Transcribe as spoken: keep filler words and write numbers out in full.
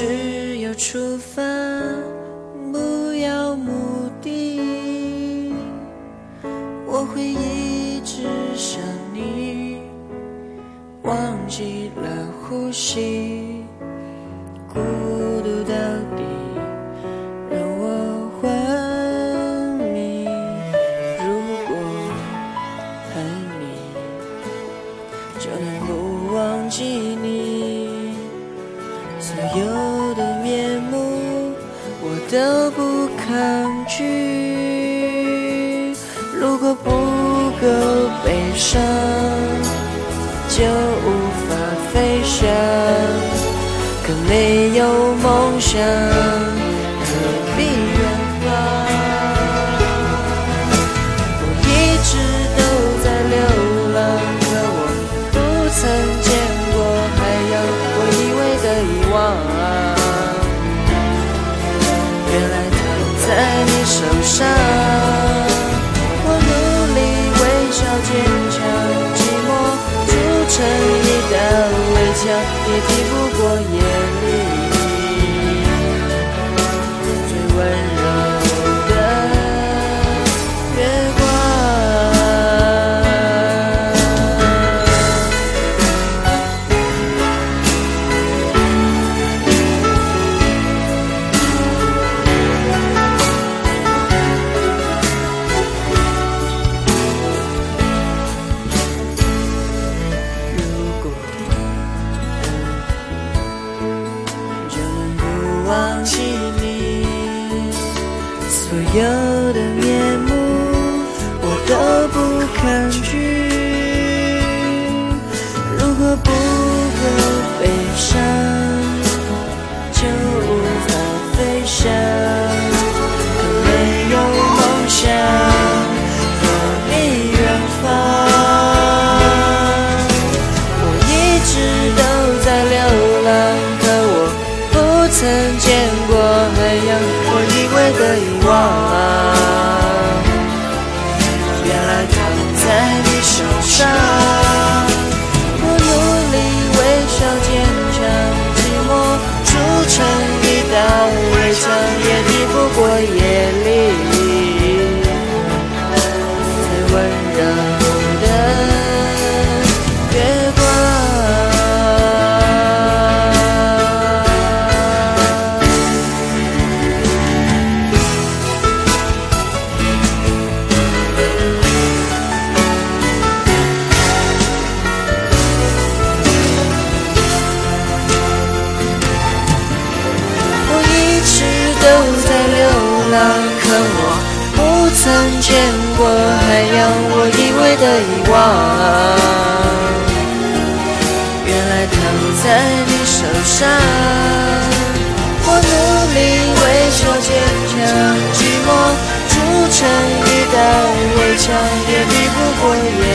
只有出发，不要目的。我会一直想你，忘记了呼吸，孤独到底让我昏迷。如果爱你，就能不忘记你，所有的面目我都不抗拒。如果不够悲伤，就无法飞翔，可没有梦想，何必远方？我一直都在流浪，可我不曾见过海洋，我以为的遗忘，原来它在你手上。我努力微笑坚强，寂寞筑成一道围墙，也抵不过夜里最温柔的月光。忘记你，所有的面目我都不抗拒。如果不够悲伤，就无法飞翔，可没有梦想，何必远方？我一直都在流浪，可我不曾见过海洋，我以为的遗忘，原来它在你手上。我努力微笑坚强，寂寞筑成一道围墙，也抵不过夜里最温柔的月光。都在流浪，可我不曾见过海洋，我以为的遗忘，原来它在你手上。我努力微笑坚强，寂寞筑成一道围墙，也抵不过夜